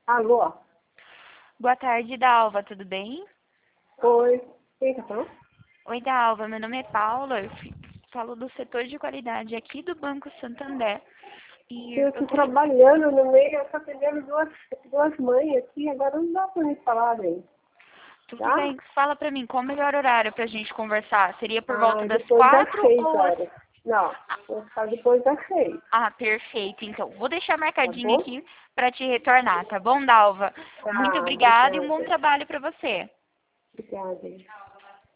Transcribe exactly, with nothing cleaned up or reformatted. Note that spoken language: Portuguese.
Alô? Boa tarde, Dalva, tudo bem? Oi. Quem tá falando? Oi, Dalva, meu nome é Paula, eu fi- falo do setor de qualidade aqui do Banco Santander. E Eu eu tô tô li- trabalhando no meio, eu tô atendendo duas, duas mães aqui, agora não dá pra me falar bem, Tudo tá? bem, fala pra mim, qual o melhor horário pra gente conversar? Seria por volta Ah, das depois das quatro seis ou as... horas. Não, vou ficar depois das seis, Ah, perfeito, então. Vou deixar tá marcadinho bom? aqui pra te retornar, tá bom, Dalva? Muito Tá, obrigada e um bom obrigada. trabalho pra você. Obrigada.